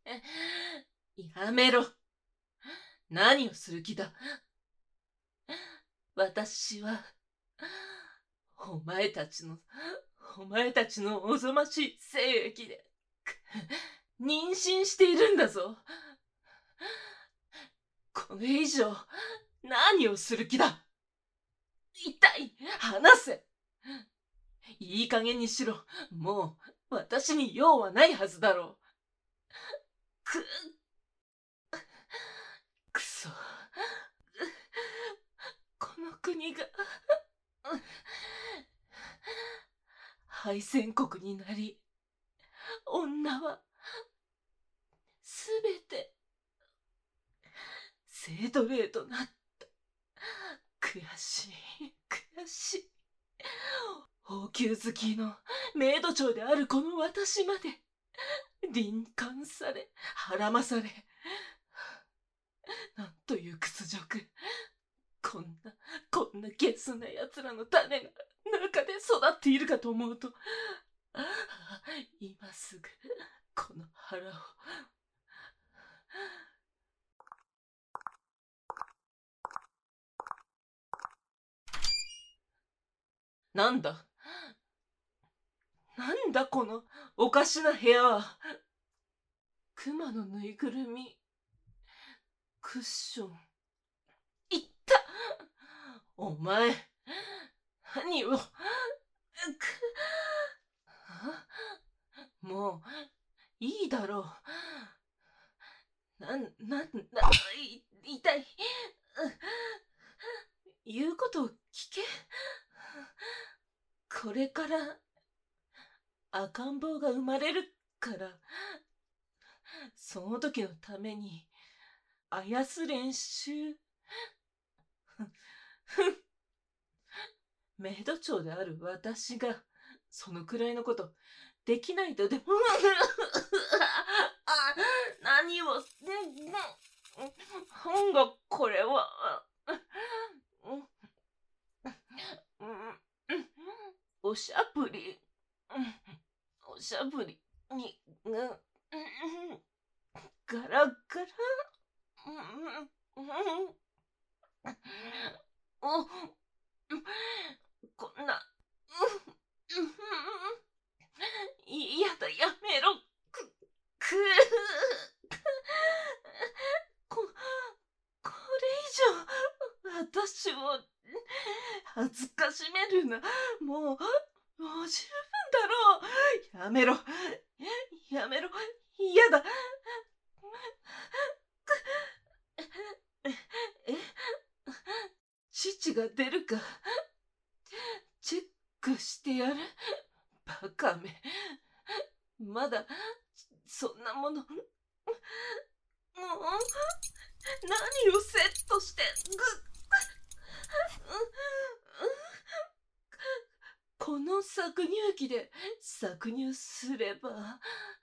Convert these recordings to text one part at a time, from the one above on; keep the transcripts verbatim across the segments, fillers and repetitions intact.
やめろ。何をする気だ。私は、お前たちの、お前たちのおぞましい精液で、妊娠しているんだぞ。これ以上、何をする気だ。痛い、話せ。いい加減にしろ。もう、私に用はないはずだろう。く、くそ。この国が、敗戦国になり、女は、すべて、性奴隷となった。悔しい、悔しい。王宮好きのメイド長であるこの私まで、輪姦され、はらまされ、なんという屈辱。こんな、こんなゲスな奴らの種が中で育っているかと思うと、ああ、今すぐ、この腹を。なんだなんだこのおかしな部屋は。熊のぬいぐるみ、クッション。いったお前、何を、く、もう、いいだろう。なん、なん、な、い、痛い。言うことを聞け。これから、赤ん坊が生まれるから、その時のために、あやす練習。メイド長である私が、そのくらいのこと、できないとでも。あ、何を、なんだこれは。おしゃぶり、おしゃぶりに、ガラガラ。お、こんな、いやだ、やめろ。く、く、こ、これ以上、私を、恥ずかしめるな。もう、もう十分だろう。やめろ。やめろ。嫌だ。え、父が出るか、チェックしてやる。バカめ。まだ、そんなもの、もう、何をセットして、ぐ、この搾乳機で搾乳すれば、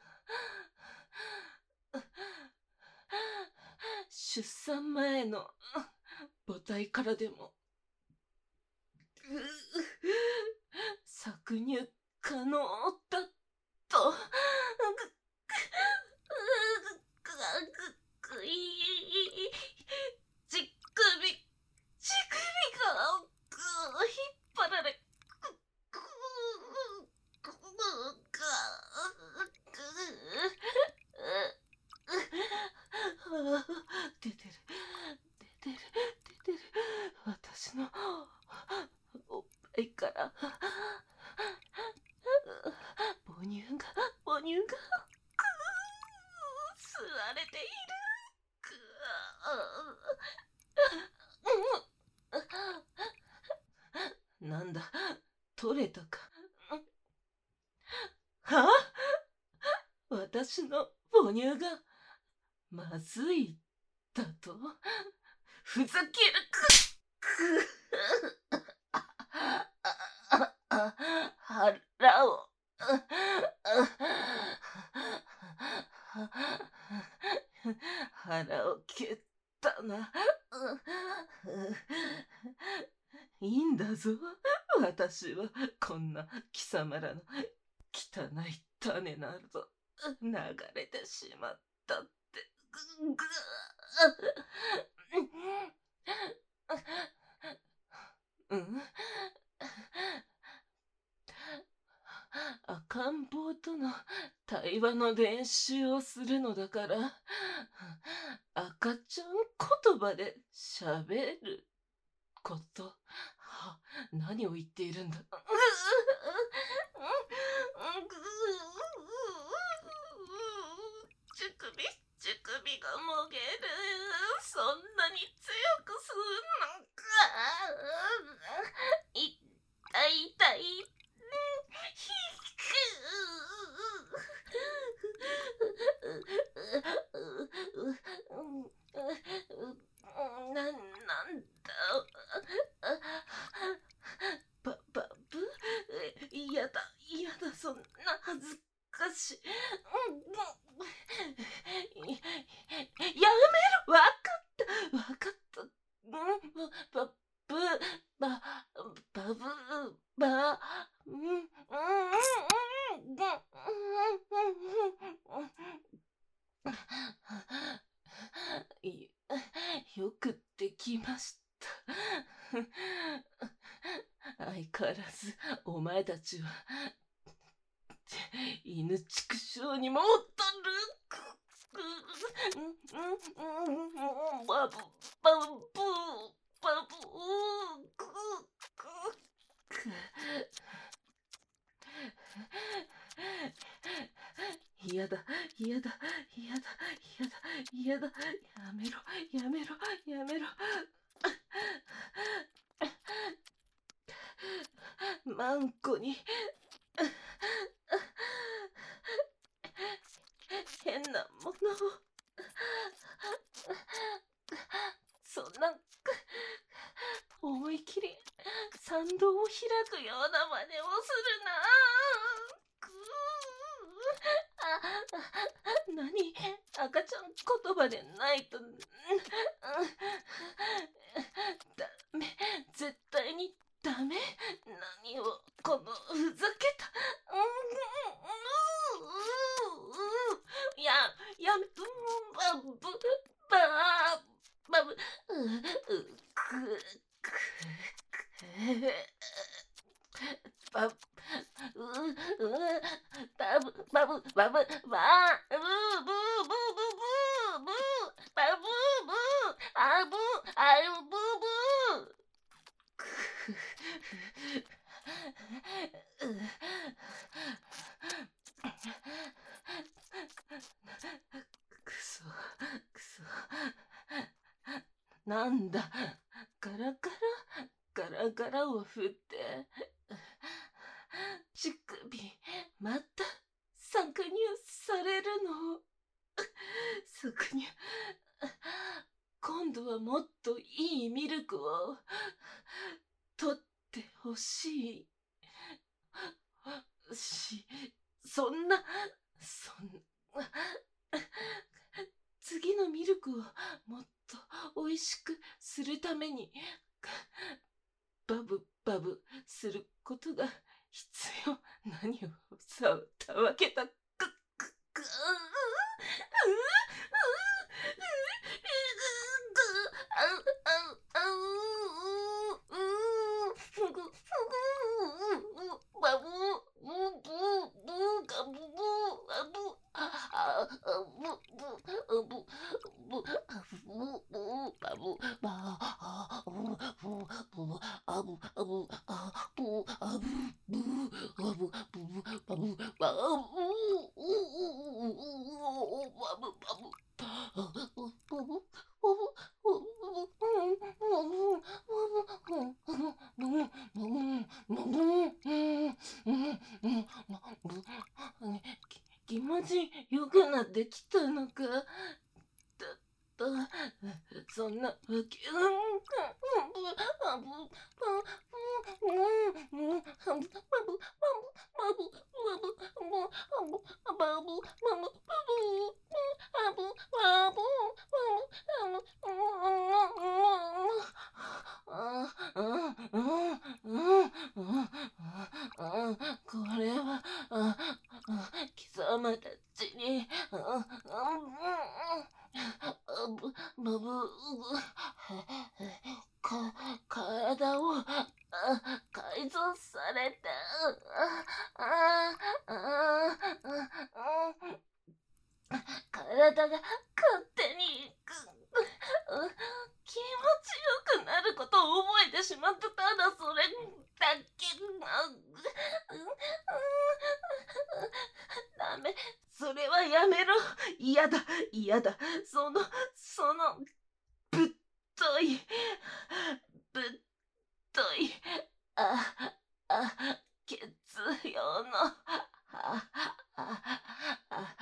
出産前の母体からでも、搾乳可能だと。乳首、乳首が引っ張られ、出てる、出てる、出てる。私のおっぱいから母乳が、母乳が吸われている。なんだ、取れたか。はあ、私の母乳がまずいだと。ふざける。く、く、腹を。腹を蹴ったな。いいんだぞ。私はこんな貴様らの汚い種など流れてしまったったって。ぐぐうん。赤ん坊との対話の練習をするのだから、赤ちゃん言葉で喋ること。は、何を言っているんだ。乳首、乳首がもげる。そんなに強くすんのか。い痛い痛い。ひくな、なんだ。ば、ばぶいやだ、いやだ、そんな恥ずかしい。やめろ、わかった、わかった。ば、ぶ、ば、ばぶ、ば、うん、うん、うん、うん、いよくできました。相変わらずお前たちは犬畜生にも劣る。バブバブバブ嫌だ、嫌だ、嫌だ、嫌だ、嫌だ、やめろ、やめろ、やめろ。マンコに変なものを、そんな思い切り参道を開くような真似をするな。あ、何、赤ちゃん言葉でないと。ダメ、絶対にダメ。何を、このふざけた。や、や、ばぶ、ば、ばぶ、く、く、ば、う、う、ばぶ、ばぶ、ばぶ、ば、う、ぶ、ぶ、ぶ、ぶ、ぶ、ばぶ、ぶ、あぶ、あぶ、ぶ。くそ、くそ。なんだ、ガラガラ、ガラガラを振って。乳首、また搾乳されるの。搾乳。今度はもっといいミルクを取ってほしい。し、そんな、そんな、次のミルクをもっと美味しくするために、バブバブすることが必要。何をさたわけた。く、く、く、う、う、気持ちよくなってきたのか。だった。そんなわけ。これは貴様たちにに、うん、うん、うん、ぶ、ぶ、ぶ、か、体を、あ、改造された。あ、あ、あ、あ、体が勝手に、く、う気持ちよくなることを覚えてしまった。ただそれだけ。あ、ダメ。それはやめろ。嫌だ、嫌だ。その、その、ぶっとい、ぶっとい、あ、あ、血用の、あ、あ、あ、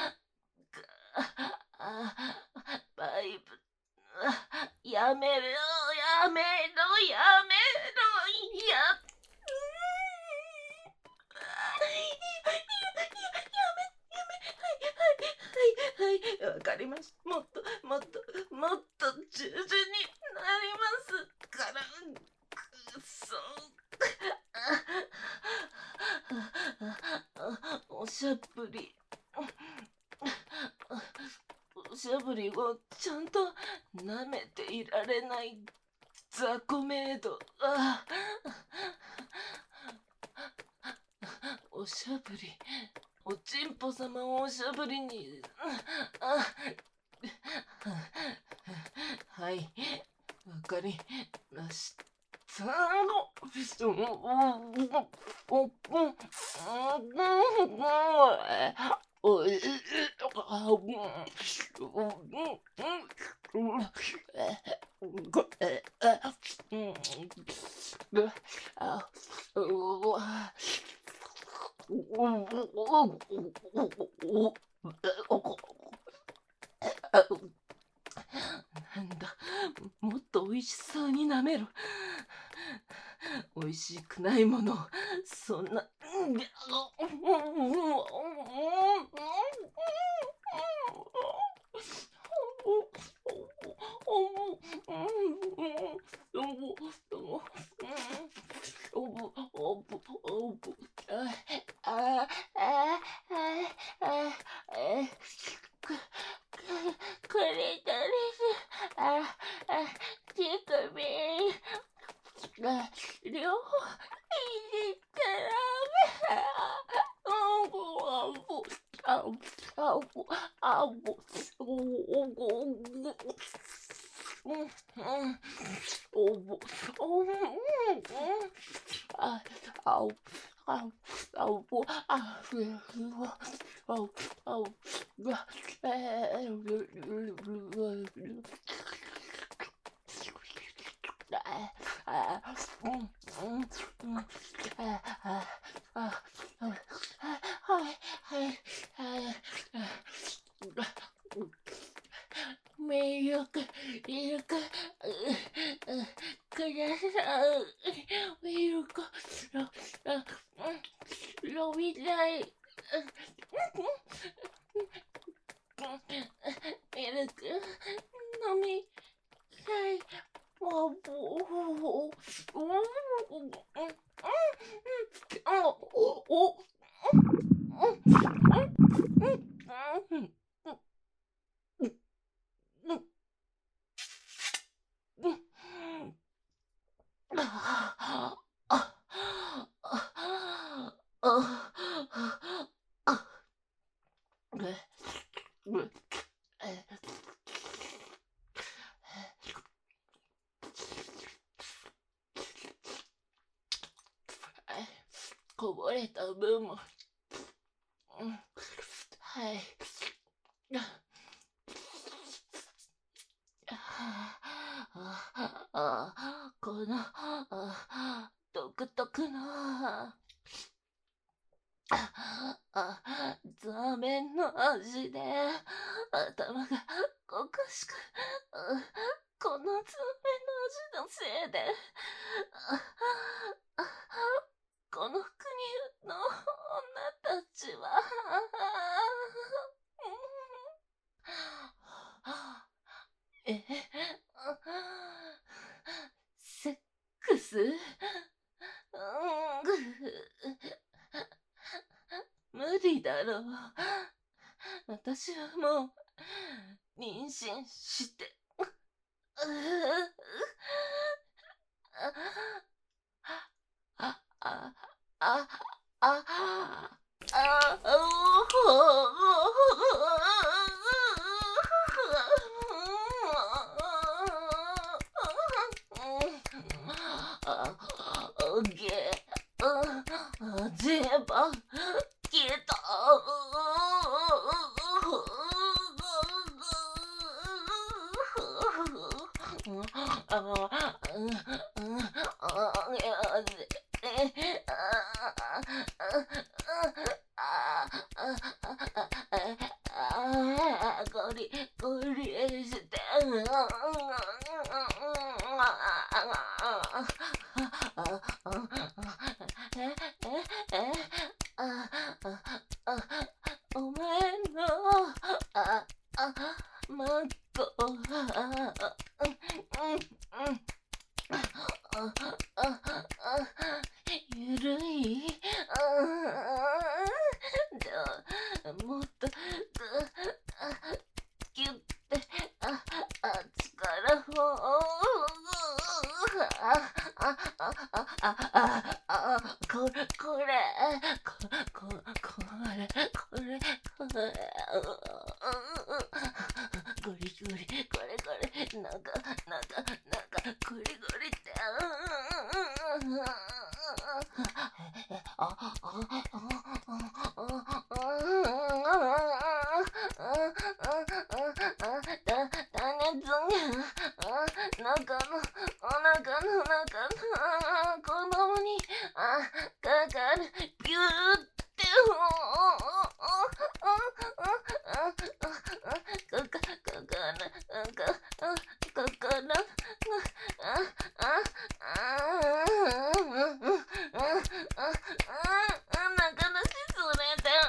あ、バイブ、あ、やめろ、やめろ、やめろ、や、はい、はい、わかりました。もっと、もっと、もっと従順になりますから。くそ。おしゃぶり。おしゃぶりをちゃんと舐めていられない雑魚メイド。あおしゃぶり。おちんぽ様をおしゃぶりに。あはい、わかりました。なんだ、もっと美味しそうになめろ。美味しくないものをそんな。これだです。あ、あ、手首。あ、両方いいから。あぼ、あぼ、あぼ、あぼ、あぼ、おぼ、うん、うん、おぼ、おぼ、あ、あお、あお、あおぼ、あ、ふわ、ふわ、あお、あお、が、えー、迷惑いるかください。ミルク飲みたい。ミルク飲みたい。もう、おお、こぼれた分も、うん、はい。あこのあ独特のあザーメンの味で頭がおかしく、このザーメンの味のせいでこの国の女たちはえセックス、無理だろう。 私はもう妊娠して、ううあ、あ、あ、あ、あ、おげ、全部消えた。ゴリゴリして。お前のああマコはゆるい。もっとギュッて力を。これこれこれこれこれゴリゴリこれこれなんかなんかなんかゴリゴリってなんかのお腹の中の子供にあかかるビューってかかかかなかかかなああ中のしそれで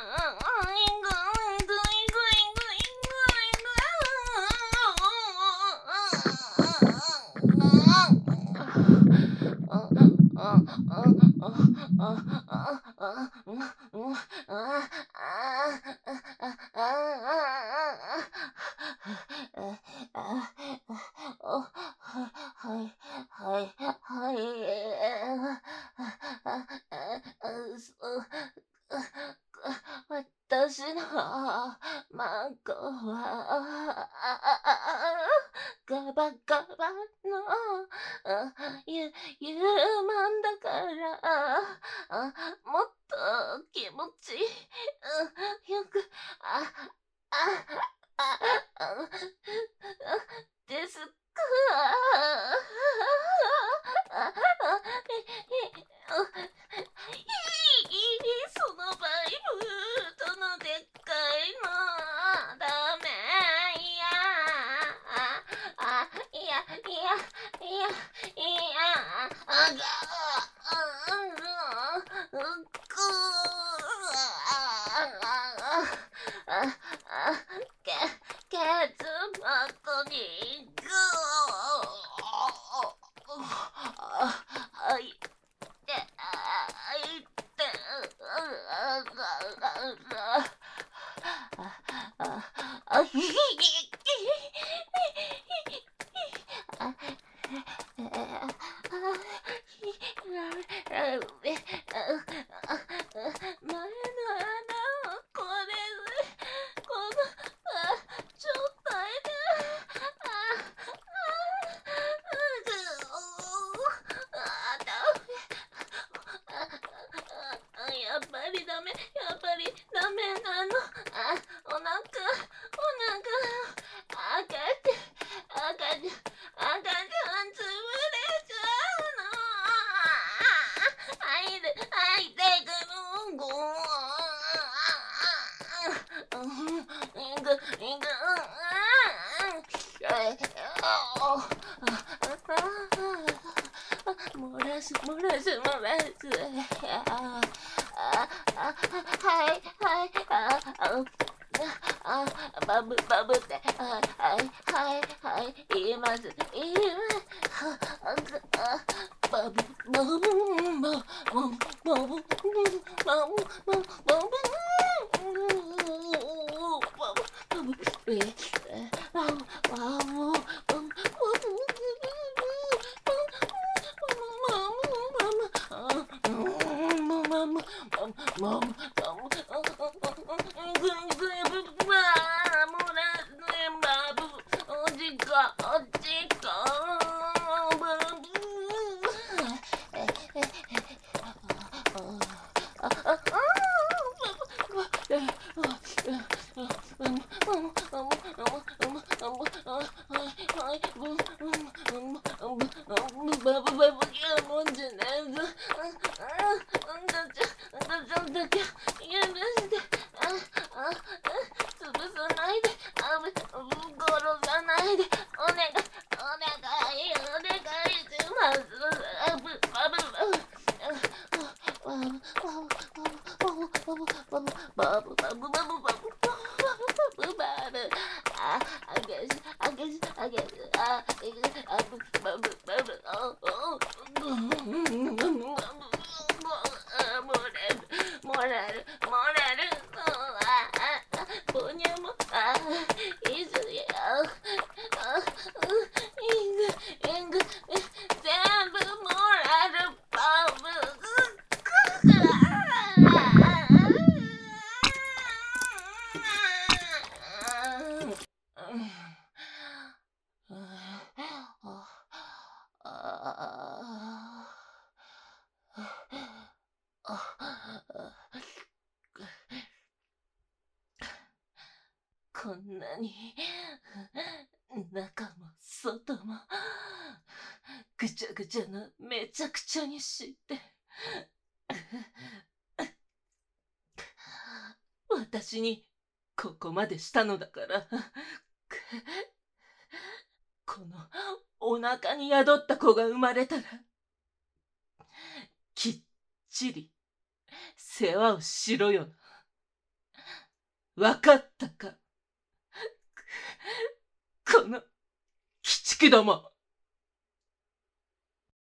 私のマコはガバガバのゆゆるまんだからもっと気持ちよくああああですか。そのバイブとのでっかいのダメいやあいやいやいやいやあがけけつまとにぐはいあひひ前の穴をこれでこの状態でやっぱりダメやっぱりダメなの。あお腹お腹赤ちゃん赤ちゃん赤ちゃんつぶれちゃうの。あいであいでくるごいくいく漏らす漏らす漏らすああはいはいあああバブバブってはいはいはい言います言いますバブバブバブバブバブバブバブえ、あ、あ、もう、こんなに中も外もぐちゃぐちゃなめちゃくちゃにして私にここまでしたのだからこのお腹に宿った子が生まれたらきっちり世話をしろよな。わかったか、この鬼畜ども。